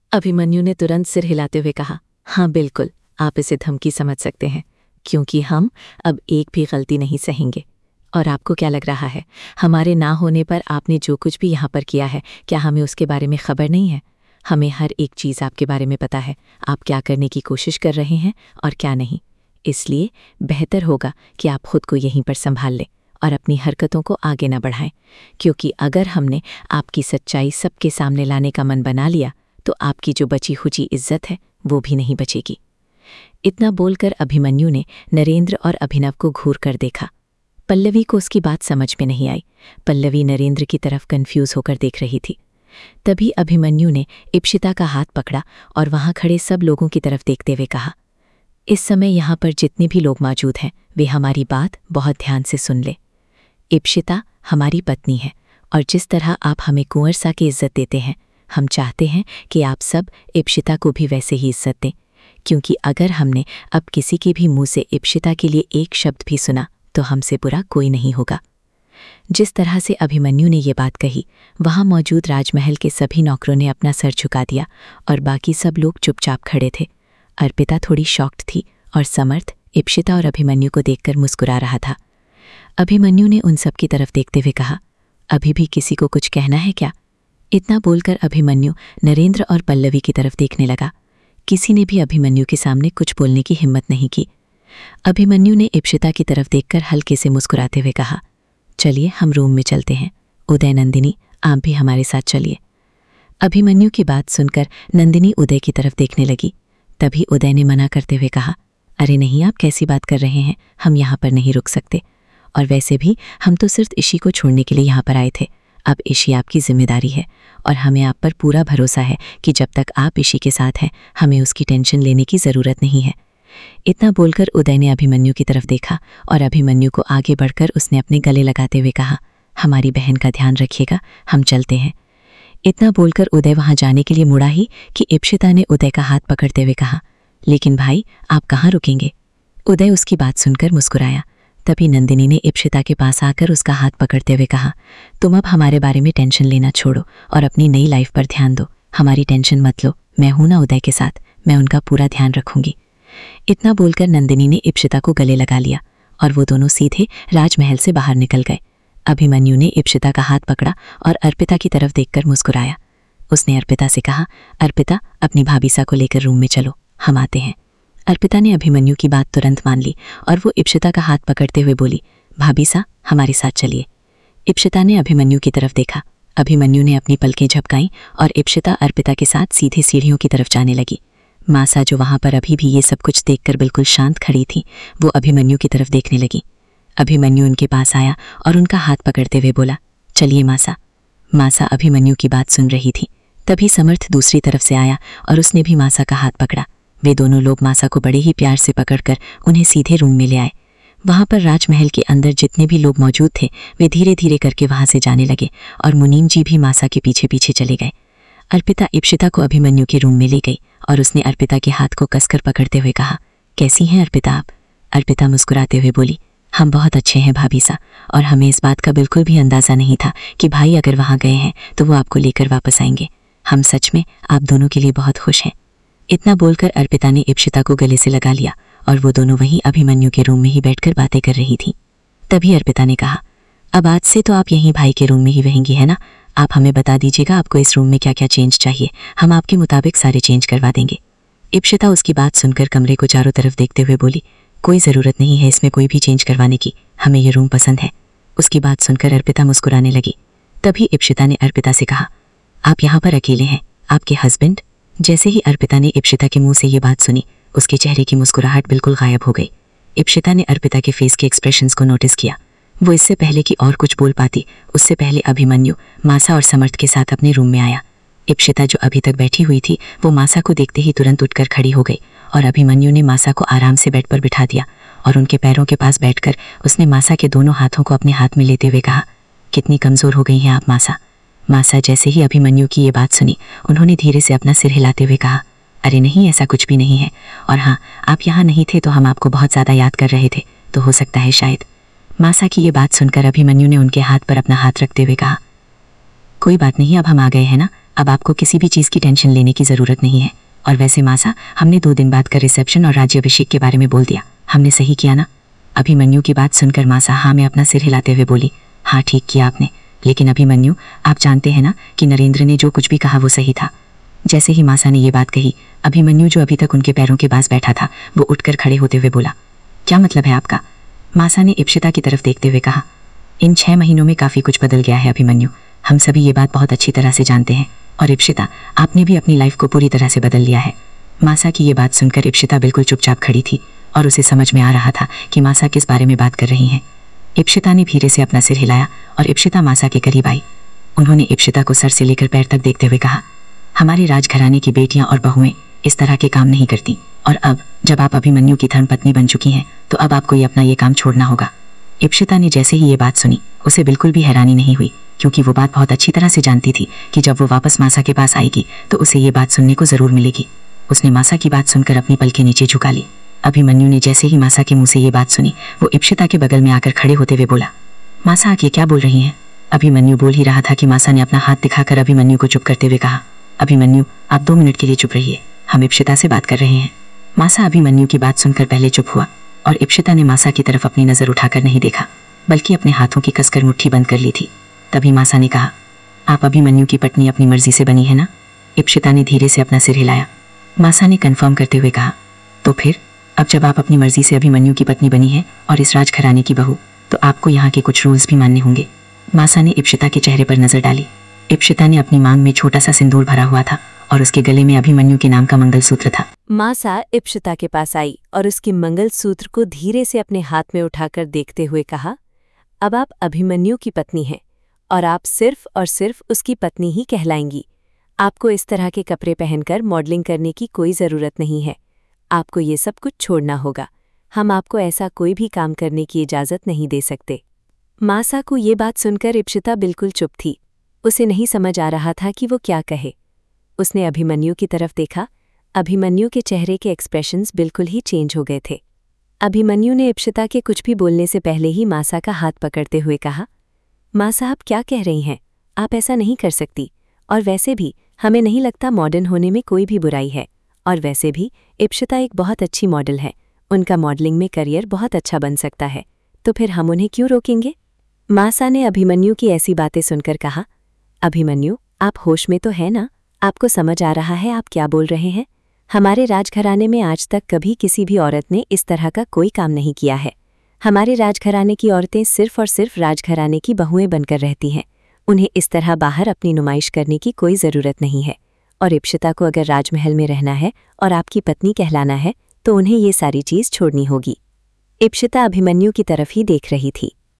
अभिमन्यु ने तुरंत सिर हिलाते हुए कहा, हाँ बिल्कुल, आप इसे धमकी समझ सकते हैं, क्योंकि हम अब एक भी गलती नहीं सहेंगे। और आपको क्या लग रहा है, हमारे ना होने पर आपने जो कुछ भी यहाँ पर किया है, क्या हमें उसके बारे में खबर नहीं है? हमें हर एक चीज़ आपके बारे में पता है, आप क्या करने की कोशिश कर रहे हैं और क्या नहीं। इसलिए बेहतर होगा कि आप खुद को यहीं पर संभाल लें और अपनी हरकतों को आगे न बढ़ाएं, क्योंकि अगर हमने आपकी सच्चाई सबके सामने लाने का मन बना लिया तो आपकी जो बची खुची इज्जत है वो भी नहीं बचेगी। इतना बोलकर अभिमन्यु ने नरेंद्र और अभिनव को घूर कर देखा। पल्लवी को उसकी बात समझ में नहीं आई। पल्लवी नरेंद्र की तरफ कन्फ्यूज होकर देख रही थी। तभी अभिमन्यु ने इप्शिता का हाथ पकड़ा और वहां खड़े सब लोगों की तरफ देखते हुए कहा, इस समय यहाँ पर जितने भी लोग मौजूद हैं वे हमारी बात बहुत ध्यान से सुन ले। इप्शिता हमारी पत्नी है और जिस तरह आप हमें कुंवर सा की इज्जत देते हैं, हम चाहते हैं कि आप सब इप्शिता को भी वैसे ही इज्जत दें, क्योंकि अगर हमने अब किसी के भी मुंह से इप्शिता के लिए एक शब्द भी सुना तो हमसे बुरा कोई नहीं होगा। जिस तरह से अभिमन्यु ने ये बात कही, वहां मौजूद राजमहल के सभी नौकरों ने अपना सर झुका दिया और बाकी सब लोग चुपचाप खड़े थे। अर्पिता थोड़ी शॉक्ड थी और समर्थ इप्शिता और अभिमन्यु को देखकर मुस्कुरा रहा था। अभिमन्यु ने उन सब की तरफ देखते हुए कहा, अभी भी किसी को कुछ कहना है क्या? इतना बोलकर अभिमन्यु नरेंद्र और पल्लवी की तरफ देखने लगा। किसी ने भी अभिमन्यु के सामने कुछ बोलने की हिम्मत नहीं की। अभिमन्यु ने इप्शिता की तरफ देखकर हल्के से मुस्कुराते हुए कहा, चलिए हम रूम में चलते हैं। उदय, नंदिनी, आप भी हमारे साथ चलिए। अभिमन्यु की बात सुनकर नंदिनी उदय की तरफ देखने लगी। तभी उदय ने मना करते हुए कहा, अरे नहीं, आप कैसी बात कर रहे हैं, हम यहाँ पर नहीं रुक सकते। और वैसे भी हम तो सिर्फ ईशी को छोड़ने के लिए यहाँ पर आए थे। अब ईशी आपकी जिम्मेदारी है और हमें आप पर पूरा भरोसा है कि जब तक आप ईशी के साथ हैं हमें उसकी टेंशन लेने की ज़रूरत नहीं है। इतना बोलकर उदय ने अभिमन्यु की तरफ देखा और अभिमन्यु को आगे बढ़कर उसने अपने गले लगाते हुए कहा, हमारी बहन का ध्यान रखिएगा, हम चलते हैं। इतना बोलकर उदय वहां जाने के लिए मुड़ा ही कि इप्शिता ने उदय का हाथ पकड़ते हुए कहा, लेकिन भाई आप कहाँ रुकेंगे? उदय उसकी बात सुनकर मुस्कुराया। तभी नंदिनी ने इप्शिता के पास आकर उसका हाथ पकड़ते हुए कहा, तुम अब हमारे बारे में टेंशन लेना छोड़ो और अपनी नई लाइफ पर ध्यान दो। हमारी टेंशन मत लो, मैं हूं ना उदय के साथ, मैं उनका पूरा ध्यान रखूंगी। इतना बोलकर नंदिनी ने इप्शिता को गले लगा लिया और वो दोनों सीधे राजमहल से बाहर निकल गए। अभिमन्यु ने इप्शिता का हाथ पकड़ा और अर्पिता की तरफ देखकर मुस्कुराया। उसने अर्पिता से कहा, अर्पिता अपनी भाभीसा को लेकर रूम में चलो, हम आते हैं। अर्पिता ने अभिमन्यु की बात तुरंत मान ली और वो इप्शिता का हाथ पकड़ते हुए बोली, भाभीसा हमारे साथ चलिए। इप्शिता ने अभिमन्यु की तरफ देखा। अभिमन्यु ने अपनी पलकें झपकाईं और इप्शिता अर्पिता के साथ सीधे सीढ़ियों की तरफ जाने लगी। मासा, जो वहां पर अभी भी ये सब कुछ देखकर बिल्कुल शांत खड़ी थी, वो अभिमन्यु की तरफ देखने लगी। अभिमन्यु उनके पास आया और उनका हाथ पकड़ते हुए बोला, चलिए मासा। मासा अभिमन्यु की बात सुन रही थी। तभी समर्थ दूसरी तरफ से आया और उसने भी मासा का हाथ पकड़ा। वे दोनों लोग मासा को बड़े ही प्यार से पकड़कर उन्हें सीधे रूम में ले आए। वहां पर राजमहल के अंदर जितने भी लोग मौजूद थे वे धीरे धीरे करके वहां से जाने लगे और मुनीम जी भी मासा के पीछे पीछे चले गए। अर्पिता इप्शिता को अभिमन्यु के रूम में ले गई और उसने अर्पिता के हाथ को कसकर पकड़ते हुए कहा, कैसी हैं अर्पिता आप? अर्पिता मुस्कुराते हुए बोली, हम बहुत अच्छे हैं भाभीसा, और हमें इस बात का बिल्कुल भी अंदाज़ा नहीं था कि भाई अगर वहाँ गए हैं तो वो आपको लेकर वापस आएंगे। हम सच में आप दोनों के लिए बहुत खुश हैं। इतना बोलकर अर्पिता ने इप्शिता को गले से लगा लिया और वो दोनों वहीं अभिमन्यु के रूम में ही बैठकर बातें कर रही थी। तभी अर्पिता ने कहा, अब आज से तो आप यहीं भाई के रूम में ही रहेंगी, है ना? आप हमें बता दीजिएगा आपको इस रूम में क्या क्या चेंज चाहिए, हम आपके मुताबिक सारे चेंज करवा देंगे। इप्शिता उसकी बात सुनकर कमरे को चारों तरफ देखते हुए बोली, कोई ज़रूरत नहीं है इसमें कोई भी चेंज करवाने की, हमें ये रूम पसंद है। उसकी बात सुनकर अर्पिता मुस्कुराने लगी। तभी इप्शिता ने अर्पिता से कहा, आप यहाँ पर अकेले हैं, आपके हस्बैंड? जैसे ही अर्पिता ने इप्शिता के मुंह से ये बात सुनी, उसके चेहरे की मुस्कुराहट बिल्कुल गायब हो गई। इप्शिता ने अर्पिता के फेस के एक्सप्रेशंस को नोटिस किया। वो इससे पहले कि और कुछ बोल पाती, उससे पहले अभिमन्यु मासा और समर्थ के साथ अपने रूम में आया। इप्शिता जो अभी तक बैठी हुई थी वो मासा को देखते ही तुरंत उठकर खड़ी हो गई और अभिमन्यु ने मासा को आराम से बेड पर बिठा दिया और उनके पैरों के पास बैठकर उसने मासा के दोनों हाथों को अपने हाथ में लेते हुए कहा, कितनी कमज़ोर हो गई हैं आप मासा। मासा जैसे ही अभिमन्यु की ये बात सुनी, उन्होंने धीरे से अपना सिर हिलाते हुए कहा, अरे नहीं, ऐसा कुछ भी नहीं है, और हाँ, आप यहाँ नहीं थे तो हम आपको बहुत ज़्यादा याद कर रहे थे, तो हो सकता है शायद। मासा की ये बात सुनकर अभिमन्यु ने उनके हाथ पर अपना हाथ रखते हुए कहा, कोई बात नहीं, अब हम आ गए हैं ना, अब आपको किसी भी चीज़ की टेंशन लेने की ज़रूरत नहीं है। और वैसे मासा, हमने 2 दिन बाद का रिसेप्शन और राज्याभिषेक के बारे में बोल दिया। हमने सही किया ना? अभिमन्यु की बात सुनकर मासा हाँ में अपना सिर हिलाते हुए बोली, हाँ ठीक किया आपने। लेकिन अभिमन्यु, आप जानते हैं ना कि नरेंद्र ने जो कुछ भी कहा वो सही था। जैसे ही मासा ने ये बात कही, अभिमन्यु जो अभी तक उनके पैरों के पास बैठा था वो उठकर खड़े होते हुए बोला, क्या मतलब है आपका? मासा ने इप्सिता की तरफ देखते हुए कहा, इन 6 महीनों में काफ़ी कुछ बदल गया है अभिमन्यु। हम सभी ये बात बहुत अच्छी तरह से जानते हैं। और इप्सिता, आपने भी अपनी लाइफ को पूरी तरह से बदल लिया है। मासा की ये बात सुनकर इप्सिता बिल्कुल चुपचाप खड़ी थी और उसे समझ में आ रहा था कि मासा किस बारे में बात कर रही हैं। इप्सिता ने धीरे से अपना सिर हिलाया और इप्सिता मासा के करीब आई। उन्होंने इप्सिता को सर से लेकर पैर तक देखते हुए कहा, हमारे राजघराने की बेटियां और बहुएं इस तरह के काम नहीं करती, और अब जब आप अभिमन्यु की धर्मपत्नी बन चुकी हैं तो अब आपको ये अपना ये काम छोड़ना होगा। इप्सिता ने जैसे ही ये बात सुनी, उसे बिल्कुल भी हैरानी नहीं हुई, क्योंकि वो बात बहुत अच्छी तरह से जानती थी कि जब वो वापस मासा के पास आएगी तो उसे ये बात सुनने को ज़रूर मिलेगी। उसने मासा की बात सुनकर अपनी पलकें नीचे झुका ली। अभिमन्यु ने जैसे ही मासा के मुंह से ये बात सुनी, वो इप्सिता के बगल में आकर खड़े होते हुए बोला, मासा आप ये क्या बोल रही हैं? अभिमन्यु बोल ही रहा था कि मासा ने अपना हाथ दिखाकर अभिमन्यु को चुप करते हुए कहा, अभिमन्यु आप 2 मिनट के लिए चुप रहिए, हम इप्सिता से बात कर रहे हैं। मासा अभिमन्यु की बात सुनकर पहले चुप हुआ और इप्सिता ने मासा की तरफ अपनी नज़र उठाकर नहीं देखा, बल्कि अपने हाथों की कसकर मुट्ठी बंद कर ली थी। तभी मासा ने कहा, आप अभिमन्यु की पत्नी अपनी मर्जी से बनी है ना? इप्सिता ने धीरे से अपना सिर हिलाया। मासा ने कन्फर्म करते हुए कहा, तो फिर अब जब आप अपनी मर्जी से अभिमन्यु की पत्नी बनी है और इस राजघराने की बहू, तो आपको यहाँ के कुछ रूल्स भी मानने होंगे। मासा ने इप्सिता के चेहरे पर नजर डाली। इप्सिता ने अपनी मांग में छोटा सा सिंदूर भरा हुआ था और उसके गले में अभिमन्यु के नाम का मंगलसूत्र था। मासा इप्सिता के पास आई और उसके मंगलसूत्र को धीरे से अपने हाथ में उठाकर देखते हुए कहा, अब आप अभिमन्यु की पत्नी हैं और आप सिर्फ और सिर्फ उसकी पत्नी ही कहलाएंगी। आपको इस तरह के कपड़े पहनकर मॉडलिंग करने की कोई ज़रूरत नहीं है। आपको ये सब कुछ छोड़ना होगा। हम आपको ऐसा कोई भी काम करने की इजाज़त नहीं दे सकते। मासा को ये बात सुनकर इप्सिता बिल्कुल चुप थी। उसे नहीं समझ आ रहा था कि वो क्या कहे। उसने अभिमन्यु की तरफ देखा। अभिमन्यु के चेहरे के एक्सप्रेशंस बिल्कुल ही चेंज हो गए थे। अभिमन्यु ने इप्सिता के कुछ भी बोलने से पहले ही मासा का हाथ पकड़ते हुए कहा, मासा आप क्या कह रही हैं? आप ऐसा नहीं कर सकती। और वैसे भी हमें नहीं लगता मॉडर्न होने में कोई भी बुराई है। और वैसे भी इप्सिता एक बहुत अच्छी मॉडल है। उनका मॉडलिंग में करियर बहुत अच्छा बन सकता है, तो फिर हम उन्हें क्यों रोकेंगे? मासा ने अभिमन्यु की ऐसी बातें सुनकर कहा, अभिमन्यु आप होश में तो है ना? आपको समझ आ रहा है आप क्या बोल रहे हैं? हमारे राजघराने में आज तक कभी किसी भी औरत ने इस तरह का कोई काम नहीं किया है। हमारे राजघराने की औरतें सिर्फ और सिर्फ राजघराने की बहुएं बनकर रहती हैं। उन्हें इस तरह बाहर अपनी नुमाइश करने की कोई ज़रूरत नहीं है। और इप्सिता को अगर राजमहल में रहना है और आपकी पत्नी कहलाना है तो उन्हें ये सारी चीज़ छोड़नी होगी। इप्सिता अभिमन्यु की तरफ ही देख रही थी।